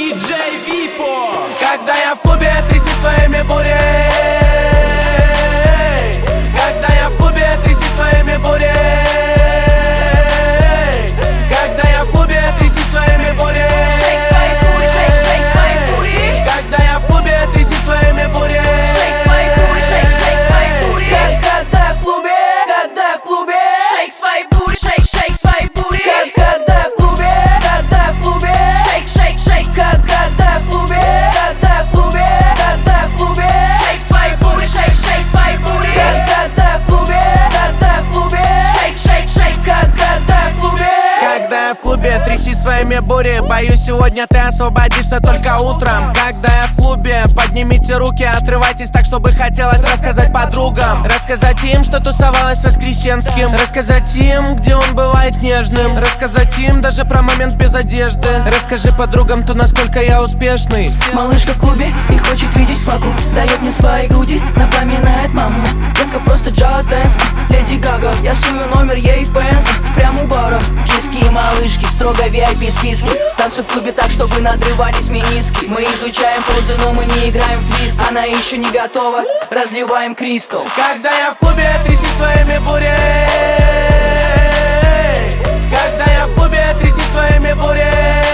диджей Випо. Когда я в клубе, тряси своими бурей. Когда я в клубе, тряси своими бурей. Когда я в клубе, тряси своими бурей. Shake свои бури, shake свои бури. Когда я в клубе, тряси своими бурей. Shake свои бури, shake свои бури. Когда я в клубе, когда я в клубе. Shake свои бури, shake свои бури. Когда я в клубе, когда я в клубе. Shake, когда я в клубе, когда я в клубе, когда я в клубе. Shake свои бури, shake свои бури. Когда я в клубе, когда я в клубе. Shake, когда я в клубе. Когда я в клубе, тряси своими бури. Боюсь, сегодня ты освободишься только утром. Когда я в клубе, поднимите руки, отрывайтесь так, чтобы хотелось рассказать подругам. Рассказать им, что тусовалась с Воскресенским. Рассказать им, где он бывает нежным. Рассказать им даже про момент без одежды. Расскажи подругам то, насколько я успешный. Малышка в клубе и хочет видеть флагу. Дает мне свои груди, напоминает маму. Детка просто джаз дэнс, Леди Гага. Я сую номер ей в пенс, прямо у бара. Киски и малышки, строго VIP списки. Танцуй в клубе так, чтобы надрывались мениски. Мы изучаем позы, но мы не играем в твист. Она еще не готова, разливаем кристалл. Когда я в клубе, тряси своими бурей. Когда я в клубе, тряси своими бурей.